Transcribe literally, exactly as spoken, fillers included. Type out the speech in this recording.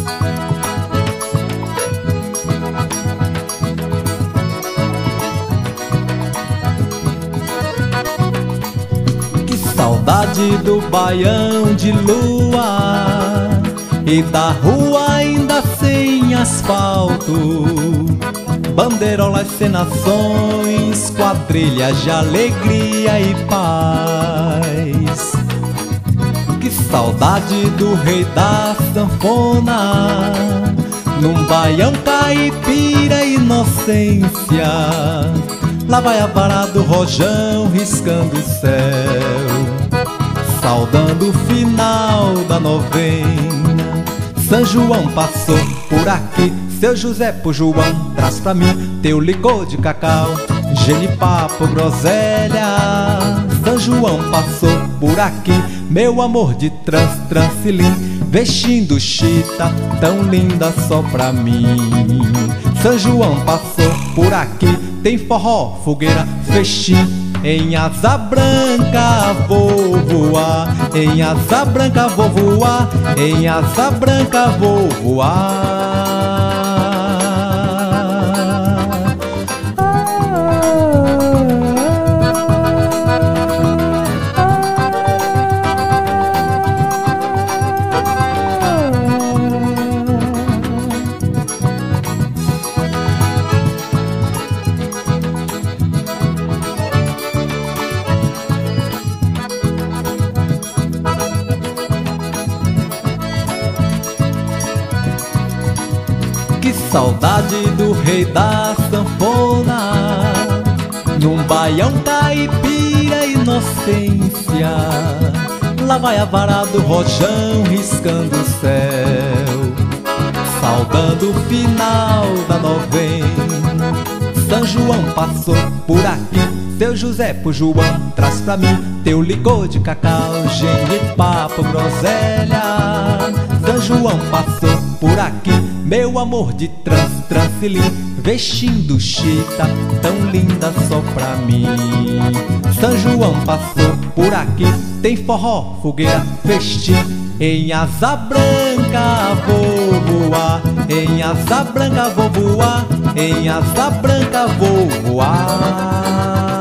Saudade do baião de lua e da rua ainda sem asfalto, bandeirolas, cenações, quadrilhas de alegria e paz. Que saudade do rei da sanfona, num baião caipira inocência. Lá vai a vara do rojão riscando o céu, saudando o final da novena. São João passou por aqui, seu José por João, traz pra mim teu licor de cacau, genipapo, groselha. São João passou por aqui, meu amor de trans, transilim, vestindo chita, tão linda só pra mim. São João passou por aqui, tem forró, fogueira, festim. Em asa branca vou voar, em asa branca vou voar, em asa branca vou voar. Que saudade do rei da sanfona, num baião caipira inocência. Lá vai a vara do rojão riscando o céu, saudando o final da novena. São João passou por aqui, seu José por João, traz pra mim teu licor de cacau, genipapo, groselha. São João passou por aqui, meu amor de trans, transilim, vestindo chita, tão linda só pra mim. São João passou por aqui, tem forró, fogueira, festim. Em asa branca vou voar, em asa branca vou voar, em asa branca vou voar.